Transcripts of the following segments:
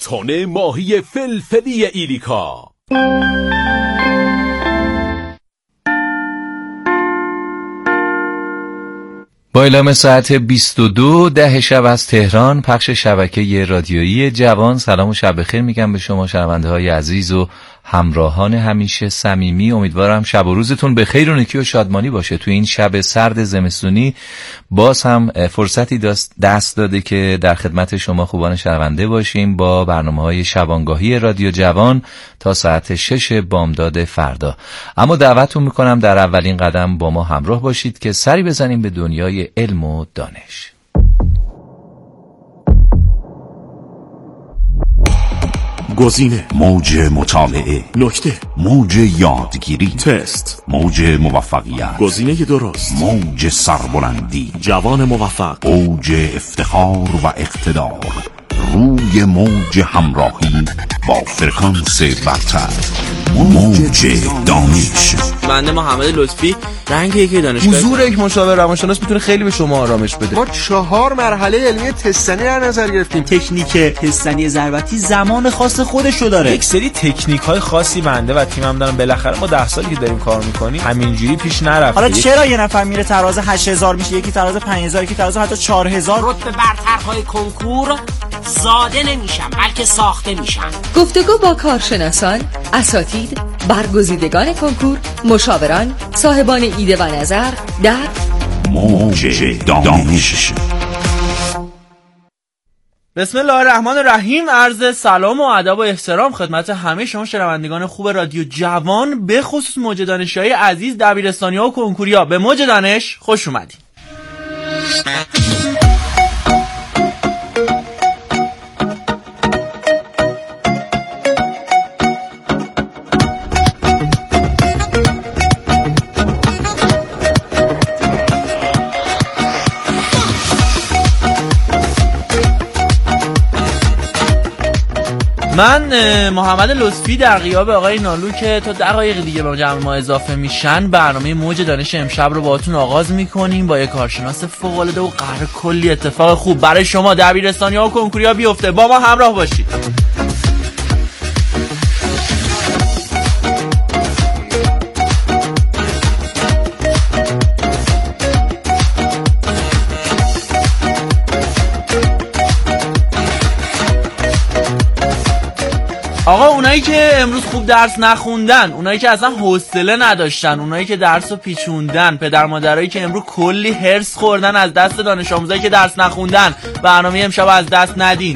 تن ماهی فلفلی ایلیکا. با اعلام ساعت 22:10 شب از تهران، پخش شبکه رادیویی جوان، سلام و شب بخیر میگم به شما شنونده های عزیز و همراهان همیشه صمیمی. امیدوارم شب و روزتون به خیر و نیکی و شادمانی باشه. تو این شب سرد زمستونی باز هم فرصتی دست داده که در خدمت شما خوبان شنونده باشیم با برنامه‌های شبانگاهی رادیو جوان تا ساعت 6 بامداد فردا. اما دعوتتون میکنم در اولین قدم با ما همراه باشید که سری بزنیم به دنیای علم و دانش. گزینه، موج مطالعه، نکته، موج یادگیری، تست، موج موفقیت، گزینه درست، موج سربلندی، جوان موفق، اوج افتخار و اقتدار، روی موج همراهی با فرکانس برتر، موج دانش. بنده محمد لطفی، رنگ یک دانشگاه. حضور یک مشاور روانشناس میتونه خیلی به شما آرامش بده. ما 4 مرحله علمی تستنی در نظر گرفتیم. تکنیک تستنی ضربتی زمان خاص خودشو داره. یک سری تکنیک‌های خاصی بنده و تیمم دارن. بالاخره ما 10 سالی که داریم کار می‌کنیم همینجوری پیش نرفت. حالا چرا یه نفر میره تراز 8000 میشه، یکی تراز 5000، یکی تراز حتی 4000؟ رتبه برترهای کنکور زاده نمیشن بلکه ساخته میشن. گفتگو با کارشناسان، اساتید، برگزیدگان کنکور، مشاوران، صاحبان ایده و نظر در موج دانش. بسم الله الرحمن الرحیم. عرض سلام و ادب و احترام خدمت همه شما شنوندگان خوب رادیو جوان، به خصوص موج دانشی‌های عزیز، دبیرستانی‌ها و کنکوریا. به موج دانش خوش اومدید. من محمد لطفی در غیاب آقای نالو که تا دقایق دیگه به جمع ما اضافه میشن، برنامه موج دانش امشب رو باهاتون آغاز میکنیم با یک کارشناس فوق‌العاده و قرار کلی اتفاق خوب برای شما دبیرستانی‌ها و کنکوریا بیفته. با ما همراه باشید. آقا اونایی که امروز خوب درس نخوندن، اونایی که اصلا حوصله نداشتن، اونایی که درسو پیچوندن، پدر مادرایی که امروز کلی هرس خوردن از دست دانش آموزایی که درس نخوندن، برنامه امشب از دست ندین.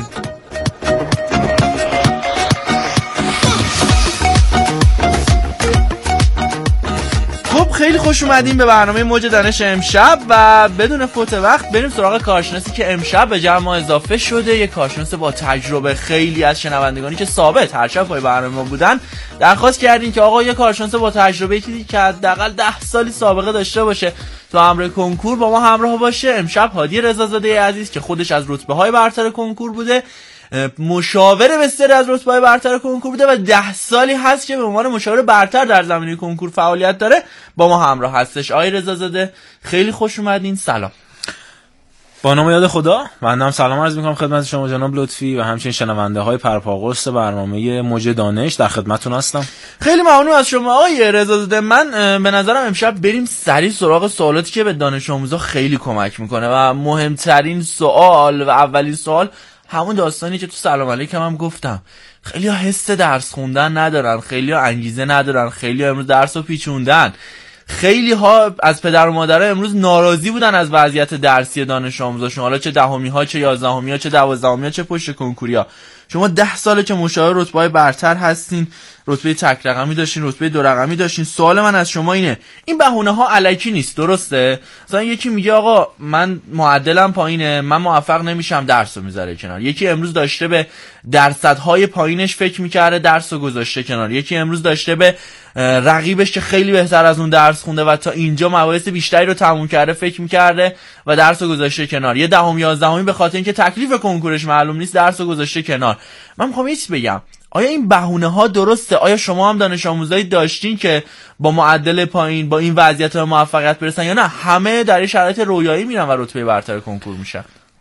خب خیلی خوش اومدیم به برنامه موج دانش امشب و بدون فوت وقت بریم سراغ کارشناسی که امشب به جمع ما اضافه شده. یک کارشناس با تجربه. خیلی از شنوندگانی که ثابت هر شب پای برنامه ما بودن درخواست کردین که آقا یک کارشناس با تجربه که حداقل 10 سالی سابقه داشته باشه تو امر کنکور با ما همراه باشه. امشب هادی رضازاده عزیز که خودش از رتبه‌های برتر کنکور بوده، مشاور بسیاری از رتبه‌های برتر کنکور بوده و 10 سالی هست که به عنوان مشاور برتر در زمینه کنکور فعالیت داره، با ما همراه هستش. آقای رضازاده خیلی خوش اومدین. سلام. با نام یاد خدا، من هم سلام عرض میکنم خدمت شما جناب لطفی و همچنین شنونده های پرپاقرص برنامه موج دانش. در خدمتتون هستم. خیلی ممنون از شما آقای رضازاده. من به نظرم امشب بریم سریع سراغ سوالاتی که به دانش آموزا خیلی کمک میکنه و مهمترین سوال و اولین سوال همون داستانی که تو سلام علیکم هم گفتم. خیلی ها حس درس خوندن ندارن، خیلی ها انگیزه ندارن، خیلی ها امروز درس رو پیچوندن، خیلی ها از پدر و مادرها امروز ناراضی بودن از وضعیت درسی دانش آموزاشون، حالا چه دهمی ها، چه 11می ها، چه 12می ها، چه پشت کنکوریا. شما 10 ساله که مشاور رتبه‌های برتر هستین، رتبه تک رقمی داشتین، رتبه 2 رقمی داشتین. سوال من از شما اینه، این بهونه ها الکی نیست، درسته؟ مثلا یکی میگه آقا من معدلم پایینه، من موفق نمیشم، درسو میذاره کنار. یکی امروز داشته به درصدهای پایینش فکر میکرده، درسو گذاشته کنار. یکی امروز داشته به رقیبش که خیلی بهتر از اون درس خونده و تا اینجا مباحث بیشتری رو تموم کرده فکر میکرده و درسو گذاشته کنار. یه 10ام 11می به خاطر اینکه تکلیف کنکورش معلوم نیست درسو گذاشته کنار. من میخوام یه چیز بگم، آیا این بهونه ها درسته؟ آیا شما هم دانش آموزایی داشتین که با معدل پایین با این وضعیت به موفقیت برسن یا نه همه در این شرایط رویایی میرن و رتبه برتر کنکور میشن؟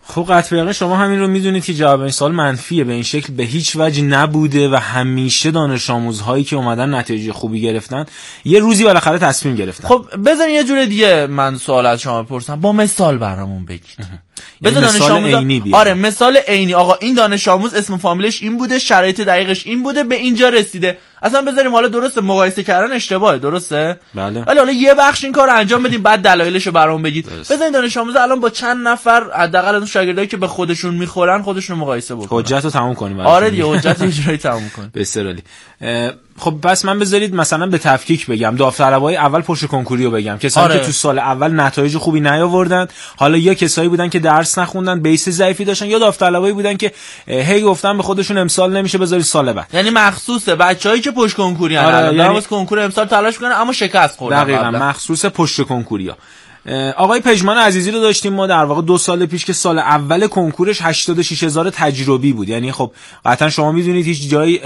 خب قطعا شما همین رو میدونید که جواب این سوال منفیه، به این شکل به هیچ وجه نبوده و همیشه دانش آموزهایی که اومدن نتیجه خوبی گرفتن یه روزی بالاخره تصمیم گرفتن. خب بذار یه جور دیگه من سوال از شما بپرسم، با مثال برامون بگید. بذار مثال عینی بیاریم. آره مثال عینی. آقا این دانش آموز اسم فامیلش این بوده، شرایط دقیقش این بوده، به اینجا رسیده. اصلا بذاریم حالا درسته مقایسه کردن اشتباهه، درسته؟ بله. ولی حالا یه بخش این کارو انجام بدیم بعد دلایلشو برام بگید. بذارین دانش آموز الان با چند نفر حداقل اون شاگردایی که به خودشون میخورن خودشون مقایسه بکنن. حجتو تموم کنیم. آره دیگه حجت اجرایی تموم کن. بسیار خب پس من بذارید مثلا به تفکیک بگم، داوطلبای اول پشت کنکوریو بگم، کسایی که تو سال اول نتایج خوبی نیاوردن، حالا یا کسایی بودن که درس نخوندن، بیس ضعیفی داشتن، یا داوطلبایی بودن که هی گفتن به خودشون امسال نمیشه بذارید سال بعد. یعنی مخصوص بچه‌ای که پشت کنکوری ان، یعنی واسه کنکور امسال تلاش میکنن اما شکست خوردن. دقیقاً مخصوص پشت کنکوریا. آقای پژمان عزیزی رو داشتیم ما در واقع 2 سال پیش که سال اول کنکورش 86000 تجربی بود. یعنی خب قطعا شما میدونید هیچ جایی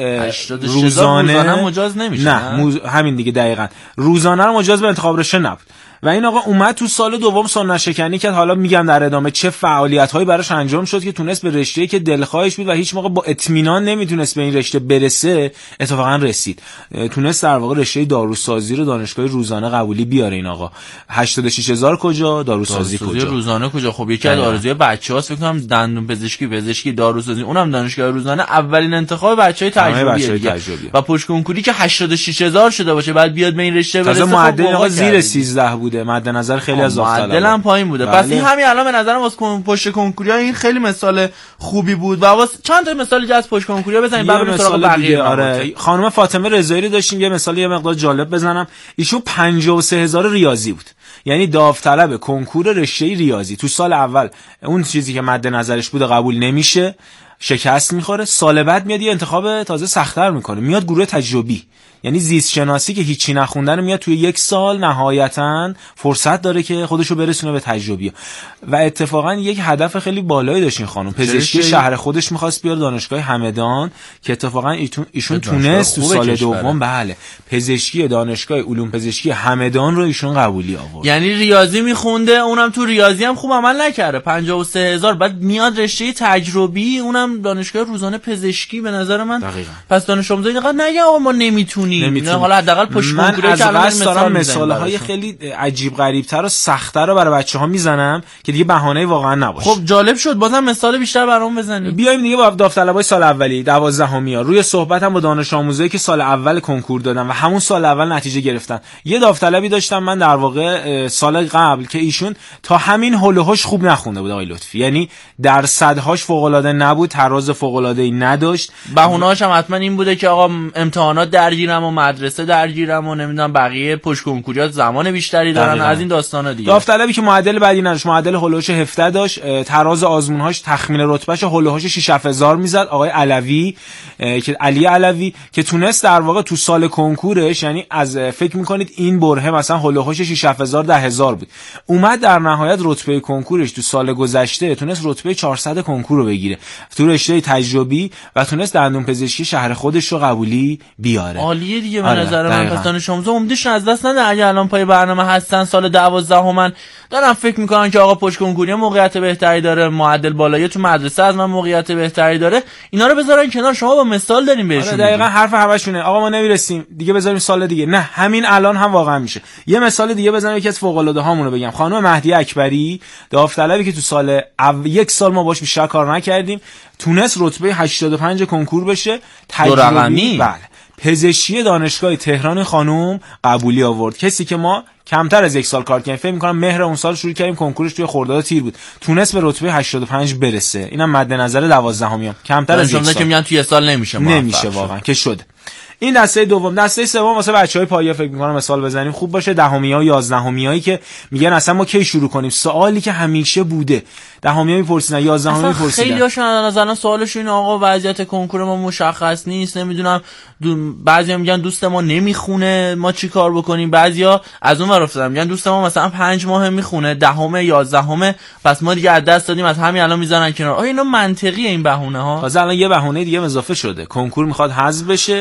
روزانه مجاز نمیشه. نه همین دیگه دقیقاً روزانه رو مجاز به انتخاب رشته نبود و این آقا اومد تو سال دوم سنت شکنی کرد. حالا میگم در ادامه چه فعالیت‌هایی براش انجام شد که تونست به رشته‌ای که دلخواهش بود و هیچ موقع با اطمینان نمیتونست به این رشته برسه اتفاقا رسید. تونست در واقع رشته داروسازی رو دانشگاه روزانه قبولی بیاره. این آقا 86000 کجا، داروسازی کجا، روزانه کجا؟ خب یکی از آرزوی بچه‌هاست فکر کنم دندون پزشکی، داروسازی، اونم دانشگاه روزانه اولین انتخاب بچه‌های تجربیه و پشت کنکوری که 86000 شده باشه بعد بیاد به این رشته برسه. معدل آقا زیر 13 بوده، مد نظر خیلی از داوطلبا معدلم پایین بوده. بله. پس این همین الان به نظرم واسه پشت کنکوریا این خیلی مثال خوبی بود و واسه چند تا مثال دیگه از پشت کنکوریا بزنیم بعد بریم سراغ بقیه. آره خانم فاطمه رضایی رو داشتیم، یه مثال یه مقدار جالب بزنم. ایشون 53000 ریاضی بود، یعنی داوطلب کنکور رشته ریاضی تو سال اول اون چیزی که مد نظرش بوده قبول نمیشه، شکست میخوره. سال بعد میاد یه انتخاب تازه سخت‌تر میکنه، میاد گروه تجربی، یعنی زیست شناسی که هیچی نخوندن میاد توی 1 سال نهایتاً فرصت داره که خودشو برسونه به تجربی و اتفاقا یک هدف خیلی بالایی داشت این خانم. پزشکی شهر خودش می‌خواست بیاره دانشگاه همدان که اتفاقا ایشون تونست تو سال دوم بله پزشکی دانشگاه علوم پزشکی همدان رو ایشون قبولی آورد. یعنی ریاضی میخونده، اونم تو ریاضی هم خوب عمل نکرده، 53000 بعد میاد رشته تجربی، اونم دانشگاه روزانه پزشکی. به نظر من دقیقاً. پس دانش آموزا اینقدر نگه آقا ما نمیتونیم. حالا حداقل پشت کنکوری که الان دارم مثال‌های خیلی عجیب غریب‌تر و سخت‌تر رو برای بچه‌ها میزنم که دیگه بهانه‌ای واقعا نباشه. خب جالب شد، بازم مثال بیشتر برام بزنید. بیایم دیگه با داوطلبای سال اولی 12می‌ها روی صحبتم با دانش آموزایی که سال اول کنکور دادن و همون سال اول نتیجه گرفتن. یه داوطلبی داشتم من در واقع سال قبل که ایشون تا همین هول و هوش خوب نخونده بود آقای لطفی، یعنی درصدهاش فوق‌العاده نبود، تراز فوق‌العاده‌ای نداشت. بهونه‌هاش هم حتما این بوده که آقا امتحانات درگیرم و مدرسه درگیرم و نمیدونم بقیه پشت کنکوریات زمان بیشتری دارن از این داستانا دیگه. داوطلبی که معدل بدی نداشت، معدل هولوش 17 داشت، تراز آزمون‌هاش تخمین رتبهش هولوش 67000 میزد. آقای علوی که علی علوی که تونست در واقع تو سال کنکورش، یعنی از فکر می‌کنید این برهه مثلا هولوش 67000 10000 بود، اومد در نهایت رتبه کنکورش تو سال گذشته تونست رتبه 400 کنکور رو بگیره تو رشته تجربی و تونست دندون پزشکی شهر خودش رو قبولی بیاره. عالیه دیگه. به نظر من پس دانش آموزا عمده‌شون از دست نده. اگه الان پای برنامه هستن سال 12 دارن فکر میکنن که آقا پشت کنکوری موقعیت بهتری داره، معدل بالایی تو مدرسه از من موقعیت بهتری داره، اینا رو بذارن کنار، شما با مثال دارین بهشون. دقیقاً حرف همشونه. آقا ما نمیرسیم دیگه، بذاریم سال دیگه. نه همین الان هم واقعا میشه. یه مثال دیگه بزنم، یکی از فوق‌العاده هامون رو بگم. خانم مهدی اکبری داوطلبی که تو سال 1 سال ما باش بیشتر کار نکردیم تونست رتبه 85 کنکور بشه، تجربی. بله پزشکی دانشگاه تهران خانم قبولی آورد. کسی که ما کمتر از 1 سال کار کردیم، فکر می‌کنم مهر اون سال شروع کردیم، کنکورش توی خرداد تیر بود، تونست به رتبه 85 برسه. اینم مد نظر 12میام، کمتر از 1 سال که میگن توی سال نمیشه واقعا که شده. این دسته دوم. دسته سوم واسه بچهای پایه فکر می‌کنم مثال بزنیم خوب باشه. 10می‌ها و 11میایی که میگن اصلا ما کی شروع کنیم، سوالی که همیشه بوده. 10می‌ها میپرسیدن، 11می‌ها میپرسیدن. خیلی هاشون از نظر سوالشون آقا وضعیت کنکور ما مشخص نیست، نمیدونم بعضیا میگن دوست ما نمیخونه ما چی کار بکنیم، بعضیا از اون ور افتادن میگن دوست ما مثلا 5 ماه میخونه، 10 11 پس ما دیگه از دست دادیم، از همین الان میذارن کنار. آیا اینا منطقیه این بهونه ها؟ تازه الان یه بهونه دیگه اضافه شده، کنکور میخواد حذف بشه. آقا ما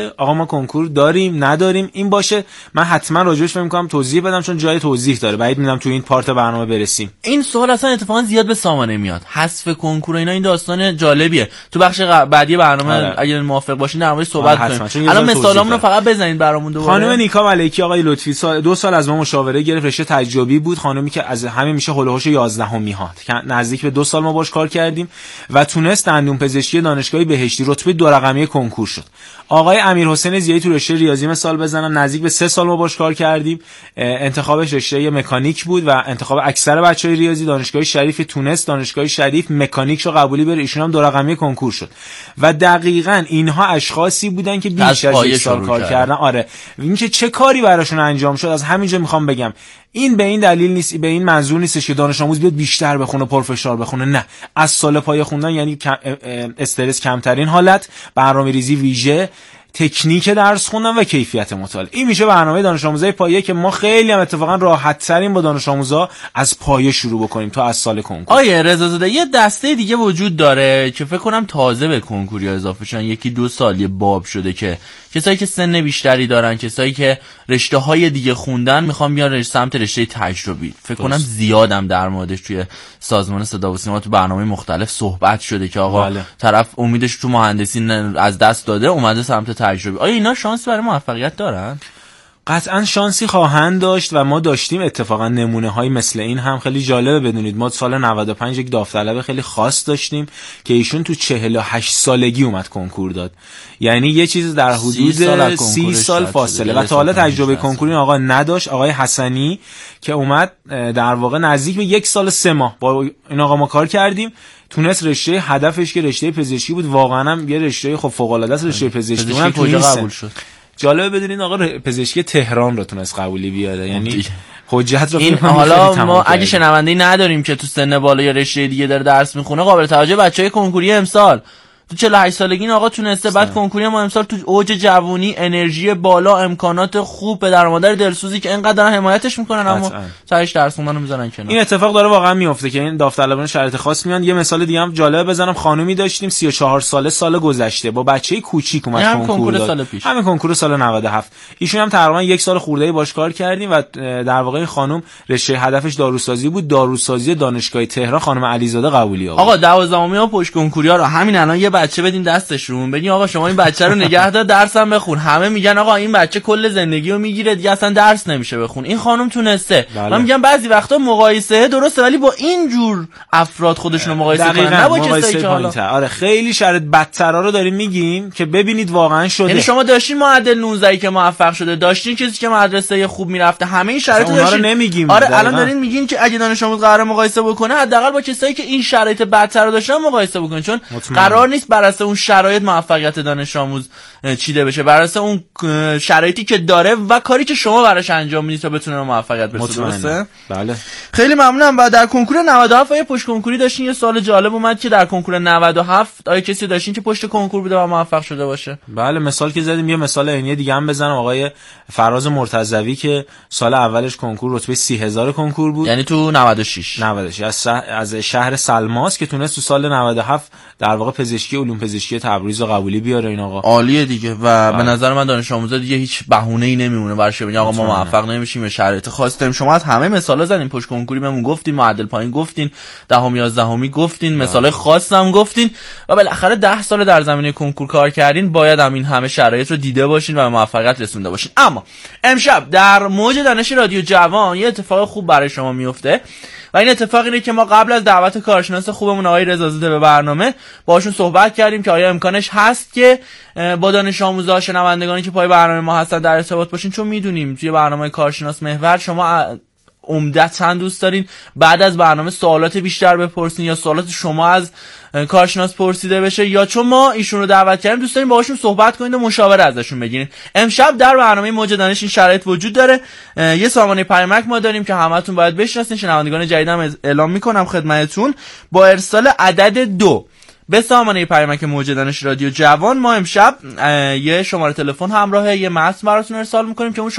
کنکور داریم نداریم این باشه. من حتما راجعش فکر می‌کنم توضیح بدم چون جای توضیح داره. بعید می‌دونم تو این پارت برنامه برسیم. این سوال اصلا اتفاقا زیاد به سامانه میاد. حذف کنکور اینا این داستان جالبیه. تو بخش بعدی برنامه اگه موافق باشین در موردش صحبت کنیم. الان مثالامون رو فقط بزنید برامون دوباره. خانم نیکا ملکی آقای لطفی 2 سال از ما مشاوره گرفت، رشته تجربی بود. خانمی که از همین میشه هولوش 11می ها، نزدیک به 2 سال ما باش کار کردیم و تونست دندون پزشکی دانشگاه بهشتی رتبه 2 رقمی کنکور شد. آقای امیرحسین زیایی تو رشته ریاضی مثال بزنم، نزدیک به 3 سال ما باش کار کردیم. انتخابش رشته مکانیک بود و انتخاب اکثر بچهای ریاضی دانشگاه شریف تونست دانشگاه شریف مکانیک رو قبولی بره، ایشون هم 2 رقمی کنکور شد. و دقیقاً اینها اشخاصی بودن که بیش از 1 سال کار کردن. آره اینکه چه کاری براشون انجام شد از همینجا میخوام بگم. این به این دلیل نیست، به این منظور نیستش که دانش آموز بیاد بیشتر بخونه پرفشار بخونه، نه. از سال پایه خوندن یعنی استرس کمترین حالت، برنامه‌ریزی ویژه، تکنیک درس خوندن و کیفیت مطالعه. این میشه برنامه دانش آموزای پایه که ما خیلی هم اتفاقا راحت ترین با دانش آموزا از پایه شروع بکنیم تا از سال کنکور. آیه رضا زاده یه دسته دیگه وجود داره که فکر کنم تازه به کنکوریا اضافه شدن، 1-2 سال یه باب شده که کسایی که سن بیشتری دارن، کسایی که رشته‌های دیگه خوندن میخوان بیان سمت رشته تجربی. فکر کنم زیادم در موردش توی سازمان صدا و سیما تو برنامه مختلف صحبت شده که آقا طرف امیدش تو مهندسی از دست داده اومده سمت تجربی. آیا اینا شانس برای موفقیت دارن؟ قطعا شانسی خواهند داشت و ما داشتیم اتفاقا نمونه های مثل این هم. خیلی جالبه بدونید ما سال 95 یک داوطلب خیلی خاص داشتیم که ایشون تو 48 سالگی اومد کنکور داد، یعنی یه چیز در حدود 30 سال فاصله و تا حالا تجربه کنکور این آقا نداشت. آقای حسنی که اومد در واقع نزدیک به 1 سال 3 ماه با این آقا ما کار کردیم، تونست رشته هدفش که رشته پزشکی بود، واقعا هم یه رشته خب فوق العاده است رشته پزشکی، اونم کجا قبول شد. جالبه بدونید آقا پزشکی تهران رو تونست قبولی بیاره، یعنی حجت رو. این حالا ما اگه شنونده‌ای نداریم که تو سن بالا یا رشته دیگه داره درس میخونه، قابل توجه بچهای کنکوری امسال تو 48 سالگی این آقا تونسته بعد کنکوری ما امسال تو اوج جوونی، انرژی بالا، امکانات خوب، پدر مادر دلسوزی که اینقدر دارن حمایتش میکنن اما سرش درس خوندن رو میذارن کنار. این اتفاق داره واقعا میفته که این داوطلبان شرایط خاص میان. یه مثال دیگه هم جالب بزنم، خانومی داشتیم 34 ساله سال گذشته با بچه‌ی کوچیک اومد کنکور داد، همین کنکور سال 97. ایشون هم تقریبا 1 سال خورده‌ای باش کار کردیم و در واقع این خانم رشته هدفش داروسازی بود، داروسازی دانشگاه تهران، خانم علیزاده قبولی آورد. آقا 12می ها پشت کنکوریا رو همین الان یه بچه بدین دستشون، بگین آقا شما این بچه رو نگه دار درسم بخون. همه میگن آقا این بچه کل زندگی رو میگیره دیگه اصلا درس نمیشه بخون. این خانم تونسته. من میگم بعضی وقتا مقایسه درسته ولی با این جور افراد خودشون رو مقایسه کنن، نه با کسایی که حالا آره خیلی شرط بدترا رو داریم میگیم که ببینید واقعا شده. یعنی شما داشتین معدل 19 که موفق شده، داشتین کسی که مدرسه خوب میرفته، همه این شرایط رو نمیگیم. آره الان دارین میگین که اگه دانش آموز قرار مقایسه بکنه حداقل با کسایی که این شرایط بدتر رو داشتن مقایسه بکنه، چون قرار نیست بر اساس اون شرایط موفقیت دانش آموز چیده بشه، بر اساس اون شرایطی که داره و کاری که شما براش انجام میدید تا بتونه موفقیت برسه. درسته؟ بله. خیلی ممنونم. و در کنکور 97 یه پشت کنکوری داشتین، یه سوال جالب اومد که در کنکور 97 آیا کسی داشتین که پشت کنکور بوده و موفق شده باشه؟ بله مثال که زدیم، یه مثال عینی دیگه هم بزنم. آقای فراز مرتضوی که سال اولش کنکور رتبه 30000 کنکور بود، یعنی تو 96 از شهر سلماس که تونست تو سال 97 در واقع پزشکی علوم پزشکی تبریز رو قبولی بیاره. این آقا عالیه دیگه و به نظر من دانش آموزا دیگه هیچ بهونه‌ای نمیمونه براش بگن آقا ما موفق نمیشیم، شرایط خاص داریم. شما از همه مثالا زدین، پشت کنکوری بهمون گفتین، معدل پایین گفتین، 10 11 گفتین، مثال خاص هم گفتین و بالاخره 10 سال در زمینه کنکور کار کردین، باید هم این همه شرایط رو دیده باشین و به موفقیت رسونده باشین. اما امشب در موج دانش رادیو جوان یه اتفاق خوب برای شما میفته و این اتفاق اینه که ما قبل از دعوت کارشناس خوبمون آقای رضا زاده به برنامه باهاشون صحبت کردیم که آیا امکانش هست که با دانش آموزا شنوندگانی که پای برنامه ما هستن در ارتباط باشین، چون میدونیم توی برنامه کارشناس محور شما عمدتاً دوست دارین بعد از برنامه سوالات بیشتر بپرسین یا سوالات شما از کارشناس پرسیده بشه، یا چون ما ایشون رو دعوت کردیم دوست داریم باهاشون صحبت کنید و مشاوره ازشون بگیرین. امشب در برنامه موج دانش این شرایط وجود داره. یه سامانه پیامک ما داریم که همتون باید بشناسین، شنوندگان جدیدم اعلام میکنم خدمتتون، با ارسال عدد 2 به سامانه پیامک موج دانش رادیو جوان. ما امشب یه شماره تلفن همراه یه متن براتون ارسال میکنیم که اون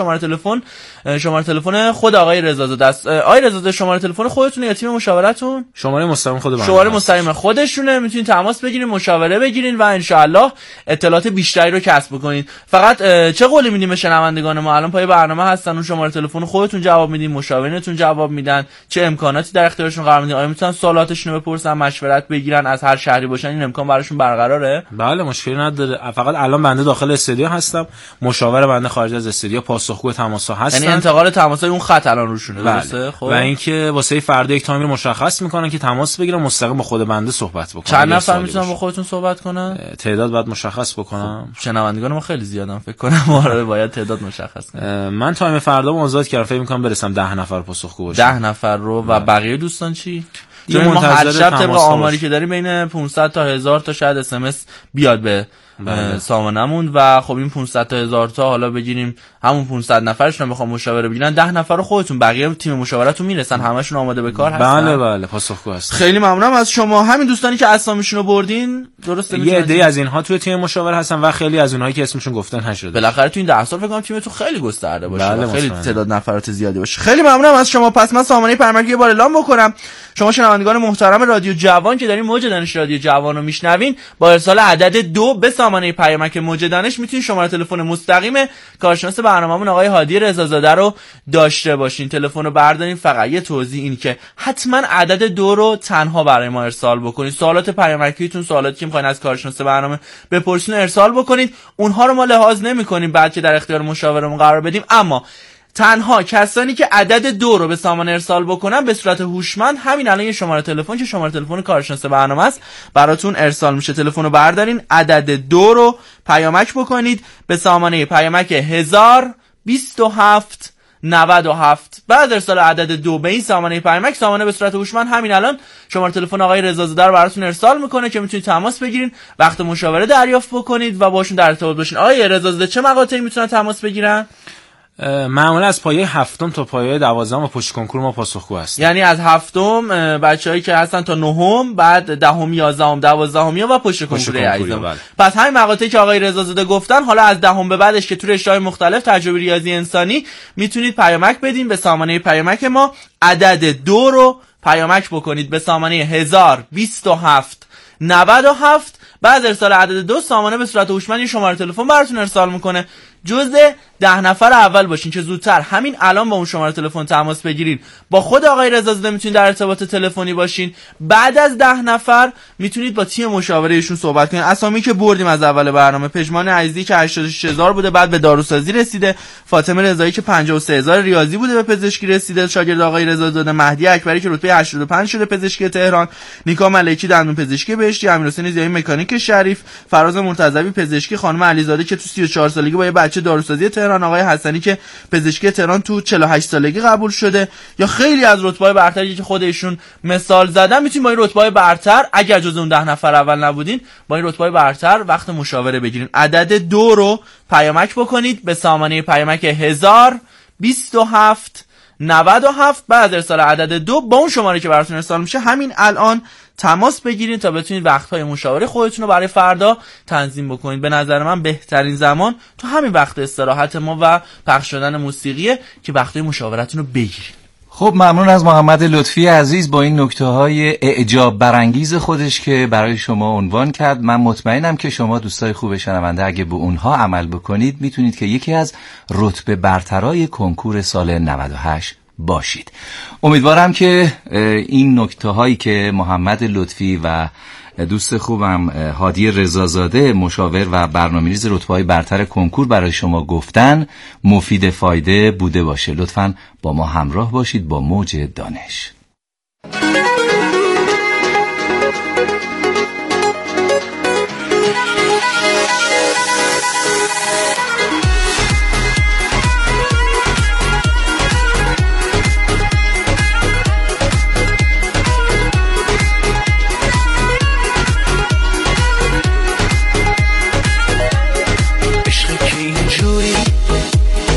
شماره تلفن خود آقای رضازاده است. آقای رضازاده شماره تلفن خودتونه یا تیم مشاورتون؟ شماره مستقیم خود شماره مستقیم خودشونه، میتونید تماس بگیرید، مشاوره بگیرید و ان شاءالله اطلاعات بیشتری رو کسب بکنید. فقط چه قولی میدیم به شنوندگان ما؟ الان پای برنامه هستن، اون شماره تلفن خودتون جواب میدین، مشاورینتون جواب میدن، چه امکاناتی در اختیارشون قرار میدین؟ آیا میتونن سوالاتشون رو بپرسن، مشورت بگیرن از هر شهری باشن؟ این امکان براشون برقراره؟ بله مشکلی نداره. فقط الان بنده داخل استودیو هستم، مشاور بنده خارج از استودیو پاسخگو تماس‌ها هستن. یعنی انتقال تماس‌های اون خط الان روشونه، درسته؟ خب و اینکه واسه فردا یک تایمی مشخص میکنن که تماس بگیرن، مستقیم با خود بنده صحبت بکنن. چند نفر میتونن با خودتون صحبت کنن؟ تعداد باید مشخص بکنم. خب شنوندگان ما خیلی زیادن فکر کنم، آره باید تعداد مشخص کنم. من تایم فردا آزاد کردم، فکر می‌کنم برسم 10 نفر پاسخگو باشم. 10 نفر رو و بقیه دوستان چی؟ چون ما هر شب طبق آماری که داریم بین 500 تا 1000 تا شاید SMS بیاد به سامانمون و خب این 500 تا 1000 تا حالا بگیریم همون 500 نفرشون بخوام مشاوره بگیرن، 10 نفر رو خودتون، بقیه تیم مشاورتون میرسن، همشون آماده به کار هستن. بله پاسخگو هستن. خیلی ممنونم از شما. همین دوستانی که اسامیشون رو بردین درسته؟ یه عده از اینها توی تیم مشاور هستن و خیلی از اونهایی که اسمشون گفتن نشده. بالاخره تو این 10 سال فکر کنم تیمتون خیلی گسترده باشه، خیلی تعداد نفرات زیادی باشه. خیلی ممنونم از شما. پس من سامانه پیامک یه بار اعلام بکنم. شما شنوندگان محترم رادیو جوان که دارین موج دانش رادیو جوان رو میشنوین، با ارسال عدد 2 به سامانه پیامک موج دانش میتونین شماره تلفن مستقیم کارشناس برنامه‌مون آقای هادی رضازاده رو داشته باشین. تلفن رو بردارین. فقط یه توضیح این که حتما عدد 2 رو تنها برای ما ارسال بکنید. سوالات پیامکیتون، سوالاتی که میخواین از کارشناس برنامه بپرسین ارسال بکنید. اونها رو ما لحاظ نمی‌کنیم بعد که در اختیار مشاورمون قرار بدیم، اما تنها کسانی که عدد 2 رو به سامانه ارسال بکنن به صورت هوشمند همین الان یه شماره تلفن که شماره تلفن کارشناس برنامه است براتون ارسال میشه. تلفن رو بردارین، عدد 2 رو پیامک بکنید به سامانه پیامک 1027 97. بعد ارسال عدد 2 به این سامانه پیامک، سامانه به صورت هوشمند همین الان شماره تلفن آقای رضازاده رو براتون ارسال میکنه که میتونید تماس بگیرین، وقت مشاوره دریافت بکنید و باشون در ارتباط باشین. آقای رضازاده چه مقاطعی میتونن تماس بگیرن؟ معمولا از پایه 7 تا پایه 12 و پشت کنکور ما پاسخگو هستیم. یعنی از 7 بچه‌هایی که هستن تا 9 بعد 10 11 12 و پشت کنکور عزیزم. پس همین مقاطعی که آقای رضازاده گفتن، حالا از 10 به بعدش که تو رشته‌های مختلف تجربه ریاضی انسانی میتونید پیامک بدین به سامانه پیامک ما. عدد 2 رو پیامک بکنید به سامانه 1027 97. بعد ارسال عدد 2 سامانه به صورت هوشمند شماره تلفن براتون ارسال میکنه. جزء 10 نفر اول باشین که زودتر همین الان با اون شماره تلفن تماس بگیرین. با خود آقای رضازاده میتونید در ارتباط تلفنی باشین. بعد از 10 نفر میتونید با تیم مشاوره ایشون صحبت کنین. اسامی که بردیم از اول برنامه: پژمان عزیزی که 86000 بوده، بعد به داروسازی رسیده. فاطمه رضایی که 53000 ریاضی بوده، به پزشکی رسیده، شاگرد آقای رضازاده. مهدی اکبری که رتبه 85 شده، پزشکی تهران. نیکا ملکی دندون پزشکی بهشتی. امیرحسین زیایی مکانیک شریف. فراز مرتضوی پزشکی. خانم علیزاده که تو 34 سالگی با بچه داروسازی تهران. آقای حسنی که پزشکی تهران تو 48 سالگی قبول شده. یا خیلی از رتبه‌های برتری که خودشون مثال زدن. میتونید با این رتبه‌های برتر، اگر جز اون 10 نفر اول نبودین، با این رتبه‌های برتر وقت مشاوره بگیرین. عدد 2 رو پیامک بکنید به سامانه پیامک 1027 97. بعد ارسال عدد 2 با اون شماره که براتون ارسال میشه همین الان تماس بگیرین تا بتونید وقت‌های مشاوره خودتون رو برای فردا تنظیم بکنید. به نظر من بهترین زمان تو همین وقت استراحت ما و پخش شدن موسیقیه که وقت‌های مشاورتون رو بگیرید. خب ممنون از محمد لطفی عزیز با این نکته‌های اعجاب برانگیز خودش که برای شما عنوان کرد. من مطمئنم که شما دوستای خوب شنونده اگه به اونها عمل بکنید میتونید که یکی از رتبه برترای کنکور سال 98 باشید. امیدوارم که این نکته‌هایی که محمد لطفی و دوست خوبم هادی رضازاده مشاور و برنامه‌ریز رتبه‌های برتر کنکور برای شما گفتن مفید فایده بوده باشه. لطفاً با ما همراه باشید با موج دانش.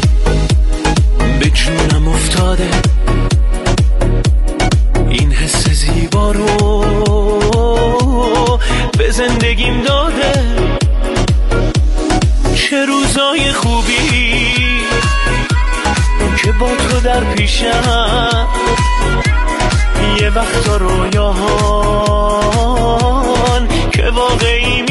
این حس زندگیم داده، چه روزای خوبی که با تو در پیشم، یه وقتا رویاهان که واقعی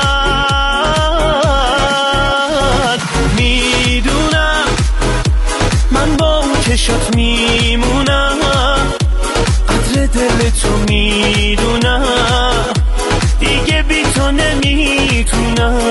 میشن. میدونم من با اون چشات میمونم، قدر دل تو میدونم، دیگه بی تو نمیتونم.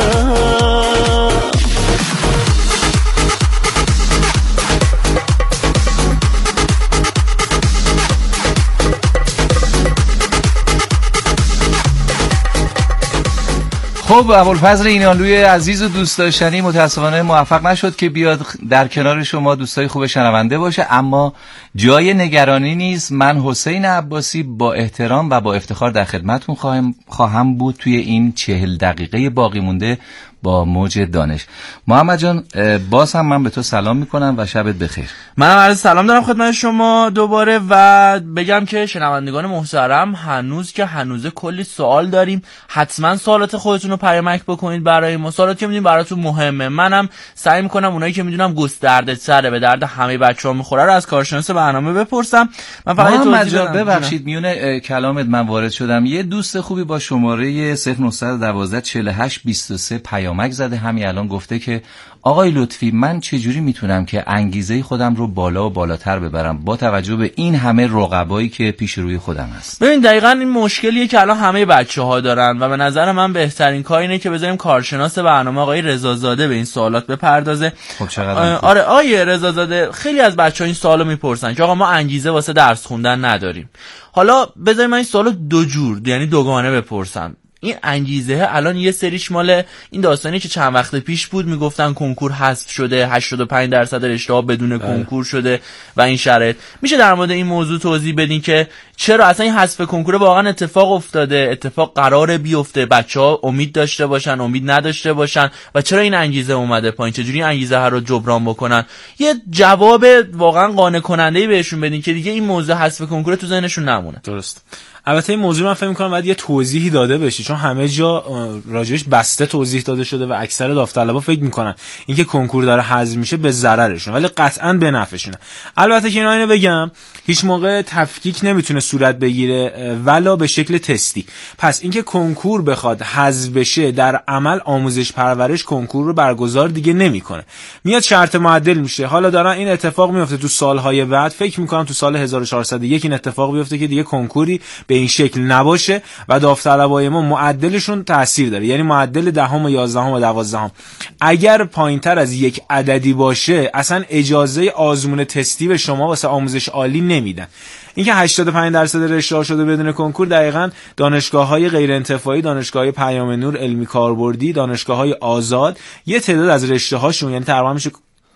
خب ابوالفضل اینانلوی عزیز و دوست داشتنی متاسفانه موفق نشد که بیاد در کنار شما دوستای خوب شنونده باشه، اما جای نگرانی نیست. من حسین عباسی با احترام و با افتخار در خدمتتون خواهم بود توی این 40 دقیقه باقی مونده با موج دانش. محمد جان باز هم من به تو سلام میکنم و شبت بخیر. منم عرض سلام دارم خدمت شما دوباره و بگم که شنوندگان محترم هنوز کلی سوال داریم، حتما سوالات خودتون رو پیامک بکنید برای ما، سوالاتی که میدونیم براتون مهمه. منم سعی میکنم اونایی که میدونم گسترده تره به درد همه بچه‌ها میخوره رو از کارشناس برنامه بپرسم. من فقط توضیح بدم. ببخشید میونه کلامت من وارد شدم. یه دوست خوبی با شماره 0912 48 23 پیامک زده همین الان، گفته که آقای لطفی من چجوری میتونم که انگیزه خودم رو بالا و بالاتر ببرم با توجه به این همه رقبایی که پیش روی خودم هست؟ ببین دقیقاً این مشکلیه که الان همه بچه‌ها دارن و به نظر من بهترین کار اینه که بذاریم کارشناس برنامه آقای رضازاده به این سوالات بپردازه. خب چقدر آره آقای رضازاده، خیلی از بچه‌ها این سوالو میپرسن که آقا ما انگیزه واسه درس خوندن نداریم. حالا بذاریم من این سوالو دو جور یعنی دوگانه بپرسم. این انگیزه الان یه سریش مال این داستانی که چند وقت پیش بود میگفتن کنکور حذف شده، 85% رشته‌ها بدون کنکور شده و این شرایط. میشه در مورد این موضوع توضیح بدین که چرا اصلا این حذف کنکور واقعا اتفاق افتاده، اتفاق قراره بیفته، بچه‌ها امید داشته باشن، امید نداشته باشن و چرا این انگیزه اومده پایین، چجوری انگیزه ها رو جبران بکنن؟ یه جواب واقعا قانع کننده‌ای بهشون بدین که دیگه این موضوع حذف کنکور تو ذهنشون نمونه. درست. البته این موضوع من فکر می‌کنم باید یه توضیحی داده بشه، چون همه جا راجعش بسته توضیح داده شده و اکثر داوطلبا فکر می‌کنن اینکه کنکور داره حذف میشه به ضررشون، ولی قطعاً به نفعشونه. البته که اینو بگم هیچ موقع تفکیک نمیتونه صورت بگیره ولا به شکل تستی. پس اینکه کنکور بخواد حذف بشه در عمل آموزش پرورش کنکور رو برگزار دیگه نمیکنه، میاد شرط معدل میشه. حالا دارن این اتفاق میفته تو سالهای بعد، فکر می‌کنم تو سال 1401 این اتفاق بیفته که دیگه کنکوری به این شکل نباشه و داوطلبای ما معدلشون تاثیر داره، یعنی معدل 10 و 11 و 12 اگر پایینتر از یک عددی باشه اصلا اجازه آزمون تستی به شما واسه آموزش عالی نمیدن. اینکه 85% رشته‌ها شده بدون کنکور دقیقاً دانشگاه‌های غیر انتفاعی، دانشگاه‌های پیام نور، علمی کاربردی، دانشگاه‌های آزاد، یه تعداد از رشته‌هاشون یعنی تقریبا میشه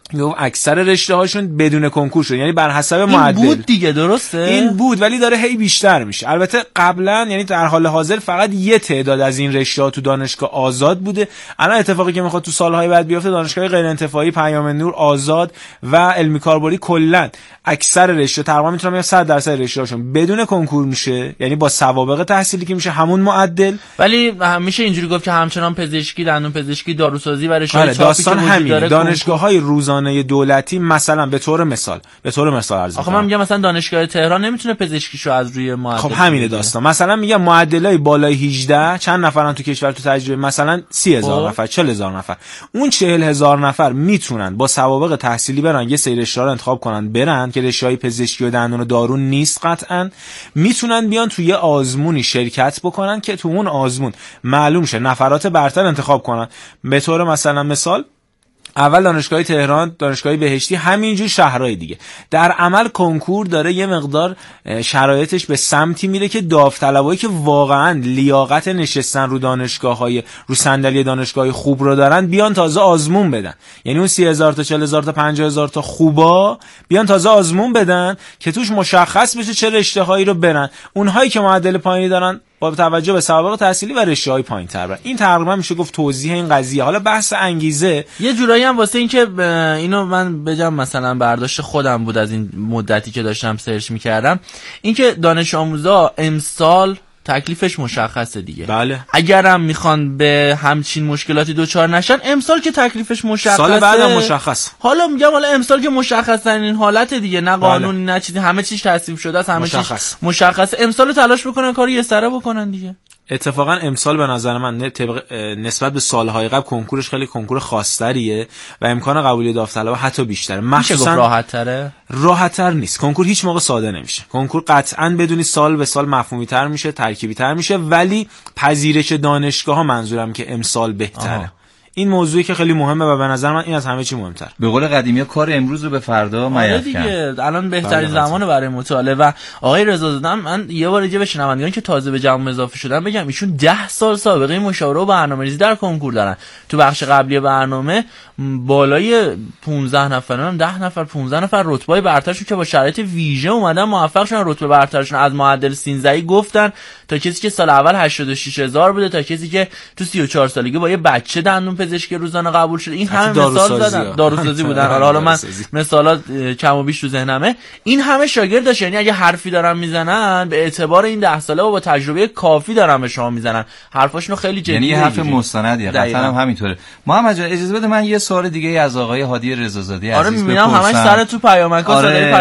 اکثر رشته هاشون بدون کنکور شد، یعنی بر حسب معدل. این بود دیگه، درسته؟ این بود ولی داره هی بیشتر میشه. البته قبلا یعنی در حال حاضر فقط یه تعداد از این رشته ها تو دانشگاه آزاد بوده. الان اتفاقی که میخواد تو سالهای بعد بیفته، دانشگاه غیر انتفاعی، پیام نور، آزاد و علمی کاربردی کلا اکثر رشته تقریبا میتونم بگم 100% رشته هاشون بدون کنکور میشه، یعنی با سوابق تحصیلی که میشه همون معدل. ولی میشه اینجوری گفت که همچنان پزشکی، دندون پزشکی، داروسازی و رشته داستان همین دانشگاه‌های روزانه دولتی مثلا به طور مثال عرض آخه من میگم مثلا دانشگاه تهران نمیتونه پزشکیشو از روی معدل. خب همینه داستان. مثلا میگم معدلای بالای 18 چند نفرن تو کشور تو تجربه، مثلا 30,000 نفر، 40,000 نفر. اون 40,000 نفر میتونن با سوابق تحصیلی برن یه سری رشته رو انتخاب کنن برن که رشته‌های پزشکی و دندون و دارو نیست، قطعاً میتونن بیان توی آزمونی شرکت بکنن که تو اون آزمون معلوم شه نفرات برتر انتخاب کنن. به طور مثال اول دانشگاه تهران، دانشگاه بهشتی، همینجور شهرهای دیگه. در عمل کنکور داره یه مقدار شرایطش به سمتی میره که داوطلبایی که واقعا لیاقت نشستن رو دانشگاه‌های رو صندلی دانشگاهی خوب رو دارن بیان تازه آزمون بدن، یعنی اون 30,000 تا 40,000 تا 50,000 تا خوبا بیان تازه آزمون بدن که توش مشخص بشه چه رشته‌هایی رو برن. اونهایی که معدل پایینی دارن با توجه به سوابق تحصیلی و رشته‌های پایین‌تر برن. این تقریبا میشه گفت توضیح این قضیه. حالا بحث انگیزه یه جورایی هم واسه این که اینو من بگم مثلا برداشت خودم بود از این مدتی که داشتم سرچ می‌کردم، این که دانش آموزا امسال تکلیفش مشخصه دیگه. بله. اگرم میخوان به همچین مشکلاتی دوچار نشن، امسال که تکلیفش مشخصه، سال بعدم مشخص. حالا میگم حالا امسال که مشخص این حالت دیگه، نه قانون نه چیزی، همه چیز تصویب شده است، همه چیز مشخصه. امسال تلاش بکنن کاری یه سره بکنن دیگه. اتفاقا امسال به نظر من نسبت به سالهای قبل کنکورش خیلی کنکور خاص‌تریه و امکان قبولی داوطلبا حتی بیشتره. مخصوصا راحت‌تر نیست. کنکور هیچ موقع ساده نمیشه. کنکور قطعاً بدونی سال به سال مفهومی‌تر میشه، ترکیبی‌تر میشه، ولی پذیرش دانشگاه‌ها منظورم که امسال بهتره. این موضوعی که خیلی مهمه و به نظر من این از همه چی مهمتر. به قول قدیمی‌ها کار امروز رو به فردا میافکن. دیگه الان بهترین زمانه برای مطالعه. و آقای رضازاده، من یه بار دیگه به شنوندگان که تازه به جمع اضافه شدن بگم، ایشون 10 سال سابقه مشاوره و برنامه‌ریزی در کنکور دارن. تو بخش قبلی برنامه بالای 15 نفر، 10 نفر 15 نفر رتبه برترشون که با شرایط ویژه اومدن موفق شدن رتبه برترشون از معدل 13 گفتن، تا کسی که سال اول 86000 بوده تا کسی که تو 34 سالگی با یه بچه دندون پزشکی روزانه قبول شده. این همه مثال زدن، داروسازی بودن. حالا من مثالات کم و بیش تو ذهنمه. این همه شاگرد داشت، یعنی اگه حرفی دارن میزنن به اعتبار این 10 ساله و با تجربه کافی دارن به شما میزنن، حرفاشونو خیلی جدی، یعنی حرف مستندیه. قطعا هم همینطوره. محمد جان اجازه بده من یه سوال دیگه از آقای هادی رضازاده عزیز بپرسم. میبینم همش سر تو پیامک‌ها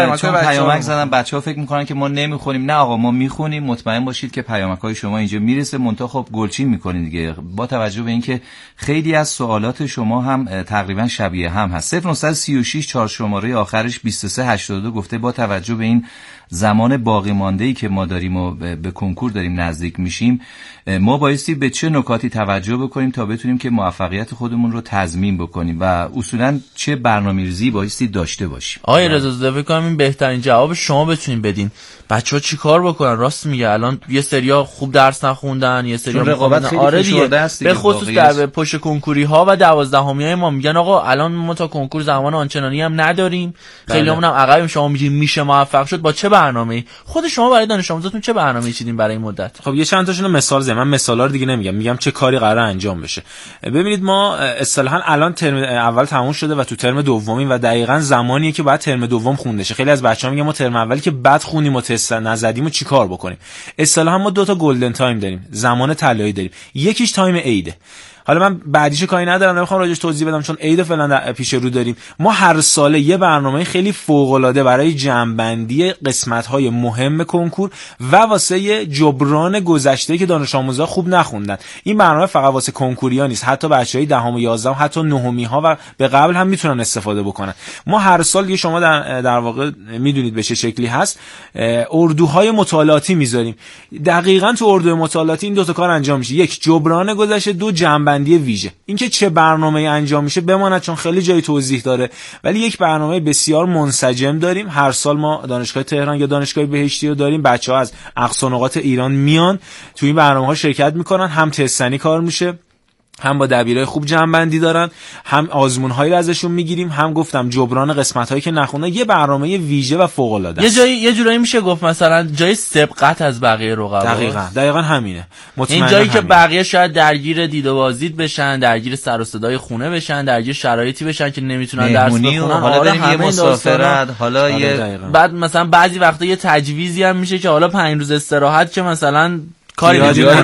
پیامک زدن، بچه‌ها فکر می‌کنن که ما نمیخونیم. نه آقا، ما میخونیم. مطمئن باشید که پیامک‌های شما اینجا میرسه، منتها خب گلچین می‌کنین دیگه. با توجه به اینکه خیلی از سوالات شما هم تقریبا شبیه هم هست. 0936 4 شماره آخرش 2382 گفته با توجه به این زمان باقی مانده‌ای که ما داریم و به کنکور داریم نزدیک میشیم، ما بایستی به چه نکاتی توجه بکنیم تا بتونیم که موفقیت خودمون رو تضمین بکنیم و اصولاً چه برنامه‌ریزی بایستی داشته باشیم؟ آقای رضازاده، فکر کنم این بهترین جواب شما بتونین بدین. بچه‌ها چیکار بکنن؟ راست میگه، الان یه سریا خوب درس نخوندن، یه سریا رقابت خیلی فشرده است، به خصوص در پشت کنکوری ها و 12میای ما میگن آقا الان ما تا کنکور زمان آنچنانی هم نداریم، خیلیامون هم عقبیم. شما میگین میشه موفق شد با چه برنامه‌ای؟ خود شما برای دانش آموزاتون چه برنامه‌ای چیدین برای این مدت؟ خب یه چند تاشونو مثال زدم. من مثالا رو دیگه نمیگم، میگم چه کاری قراره انجام بشه. ببینید ما اصطلاحاً الان ترم اول تموم شده و تو ترم دومیم و دقیقاً زمانیه که بعد ترم دوم خونده شه. خیلی از بچه‌ها میگن ما ترم اولی که بد خونیم و تست نزدیم و چیکار بکنیم. اصطلاحاً ما 2 تا گلدن تایم داریم، زمان طلایی داریم. یکیش تایم عیده. حالا من بعدیشو کاری ندارم، نمیخوام راجعش توضیح بدم چون عید فعلا پیش رو داریم. ما هر ساله یه برنامه خیلی فوق العاده برای جمع‌بندی قسمت‌های مهم کنکور و واسه جبران گذشته که دانش آموزا خوب نخوندن. این برنامه فقط واسه کنکوریا نیست، حتی بچهای دهم و 11 حتی نهمی‌ها و به قبل هم میتونن استفاده بکنن. ما هر سال یه شما در واقع میدونید به چه شکلی هست، اردوهای مطالعاتی میذاریم. دقیقاً تو اردوی مطالعاتی این 2 تا کار انجام میشه. یک، جبران گذشته، 2 جمع‌بندی ویژه. اینکه چه برنامه‌ای انجام میشه بماند چون خیلی جای توضیح داره، ولی یک برنامه بسیار منسجم داریم. هر سال ما دانشگاه تهران یا دانشگاه بهشتی رو داریم، بچه‌ها از اقصا نقاط ایران میان تو این برنامه‌ها شرکت میکنن. هم تستنی کار میشه، هم با دبیرای خوب جمع‌بندی دارن، هم آزمون‌هایی رو ازشون میگیریم، هم گفتم جبران قسمت‌هایی که نخوندن. یه برنامه ویژه و فوق‌العاده است. یه جورایی میشه گفت مثلا جای سبقت از بقیه رقبا. دقیقاً همینه. این جایی که بقیه شاید درگیر دید و بازدید بشن، درگیر سر و صدای خونه بشن، درگیر شرایطی بشن که نمیتونن درس بخونن. حالا داریم یه مسافرت، حالا یه بعد مثلا بعضی وقتا یه تجویزی هم میشه که حالا 5 روز استراحت که مثلا کاری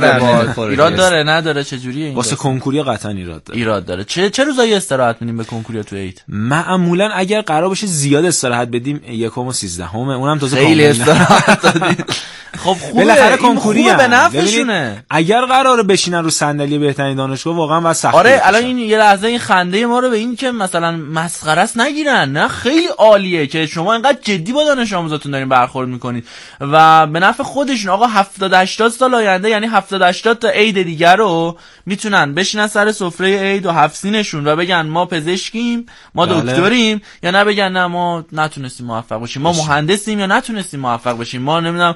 ایراد داره نداره، چه جوریه این؟ واسه کنکوریا قطعا ایراد داره. چه روزایی استراحت میدیم به کنکوریا تو عید؟ معمولا اگر قرار باشه زیاد استراحت بدیم 1 و 13 اونم تازه خیلی استراحت دادید. خب خوبه، بالاخره کنکوری به نفعشونه. اگر قراره بشینن رو صندلی بهترین دانشگاه واقعا واسه سخت. آره الان این یه لحظه این خنده ما رو به این که مثلا مسخره است نگیرن. نه خیلی عالیه که شما اینقدر جدی با دانش آموزاتون دارین برخورد میکنید و به نفع خودشون. آقا 70-80 سال آینده، یعنی 70-80 تا عید دیگه رو میتونن بشینن سر سفره عید و هفسینشون و بگن ما پزشکیم، ما دکتریم، یا نه بگن نه ما نتونستیم موفق باشیم، ما مهندسیم یا نتونستیم موفق باشیم، ما نمیدونم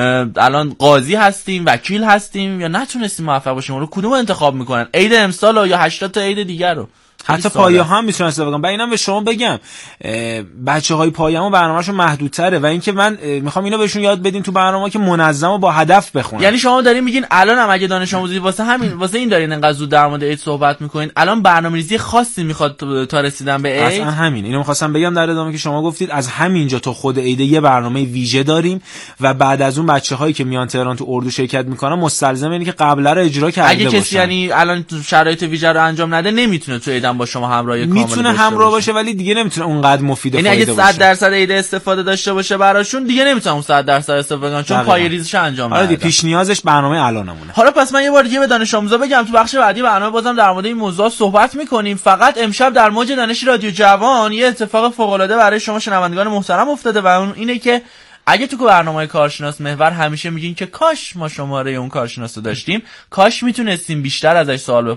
الان قاضی هستیم، وکیل هستیم یا نتونستیم موفق باشیم. رو کدوم انتخاب میکنن؟ عید امسال یا 80 تا عید دیگر رو؟ حتی پایه هم میتونن استفاده کنن. اینم به شما بگم بچه‌های پایه‌مو برنامه‌شون محدودتره و اینکه من میخوام اینا بهشون یاد بدین تو برنامه که منظم و با هدف بخونن. یعنی شما دارین میگین الان هم اگه دانش آموزی واسه این دارین انقدر زود در مورد اید صحبت میکنین، الان برنامه‌ریزی خاصی میخواد تا رسیدن به اید؟ اصلا همین. اینو می‌خواستم بگم در ادامه که شما گفتید از همینجا تا خود اید یه برنامه ویژه داریم و بعد از اون بچه‌هایی که میان تهران تو اردو شرکت میکنن مستلزم اینه که قبلا رو اجرا کرده باشن. اگه کسی یعنی الان شرایط ویژه رو انجام نده نمیتونه تو ایدم با شما همراهی کامل میتونه همراه باشه ولی دیگه نمیتونه اونقدر مفید یعنی فایده باشه. اگه 100% ایده استفاده داشته باشه براشون دیگه نمیتونه اون 100% استفاده کنه چون پایه‌ریزیش انجام نده. آره پیش نیازش برنامه الانمونه. حالا پس من یه بار دیگه به دانش آموزا بگم تو بخش بعدی برنامه بازم در مورد این موضوع صحبت میکنیم. فقط امشب در موج دانش رادیو جوان یه اتفاق فوق العاده برای شما شنوندگان محترم افتاده و اون اینه که اگه تو برنامه کارشناس محور همیشه میگین که کاش ما شماره اون کارشناس رو داشتیم، کاش میتونستیم بیشتر ازش سوال